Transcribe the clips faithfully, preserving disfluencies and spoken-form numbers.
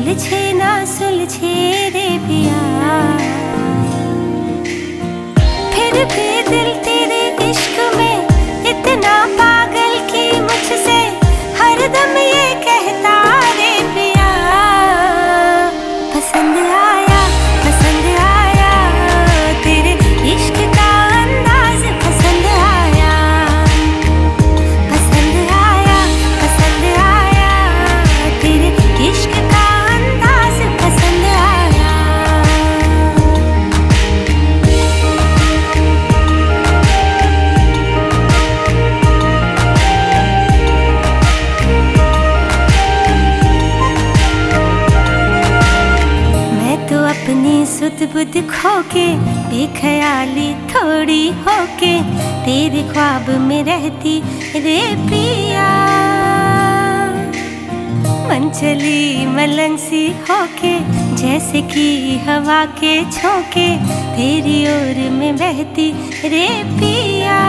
उलझे ना सुलझे रे पिया, फिर भी दिल तेरे इश्क में इतना पागल कि मुझसे हरदम ये कहता रे पिया, पसंद आया पसंद आया तेरे इश्क का अंदाज, पसंद आया पसंद आया पसंद आया तेरे इश्क का अंदाज, पसंद आया। मैं तो अपनी सुध बुध खोके बेख्याली थोड़ी होके तेरे ख्वाब में रहती रे पिया, मन चली मलंग सी होके जैसे कि हवा के झोंके तेरी ओर में बहती रे पिया,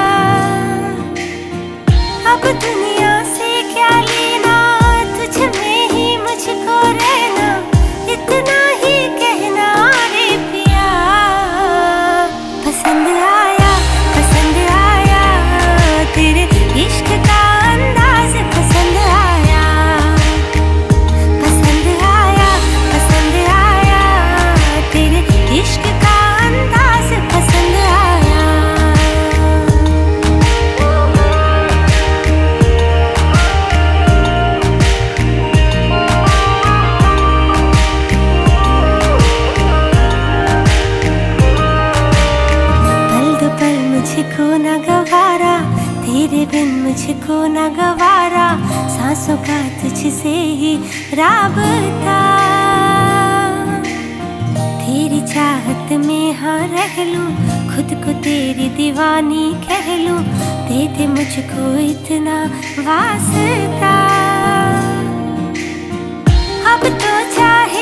अब दुनिया से क्या लेना, तुझ में ही मुझको रहना, इतना ही कहना रे पिया, पसंद आया पसंद आया तेरे इश्क का अंदाज, पसंद आया पसंद आया पसंद आया तेरे इश्क का अंदाज, पसंद आया। मुझको न गवारा तेरे बिन, मुझको न गवारा सांसों का तुझसे ही राबता, तेरी चाहत में हाँ रह लूं, खुद को तेरी दीवानी कह लूं, दे दे मुझको इतना वास्ता, अब तो चाहे